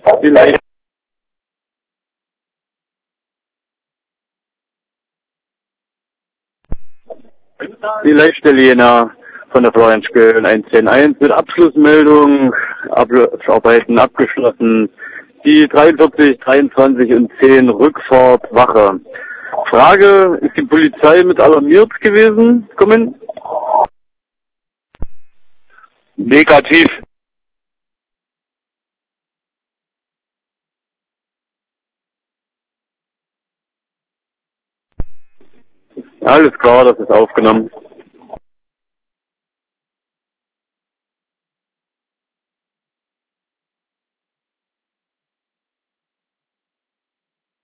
Vielleicht die Leitstelle Jena von der Florian Schkölen 110.1 mit Abschlussmeldung, Abarbeiten abgeschlossen. Die 43, 23 und 10 Rückfahrt Wache. Frage, ist die Polizei mit alarmiert gewesen? Kommen? Negativ. Alles klar, das ist aufgenommen.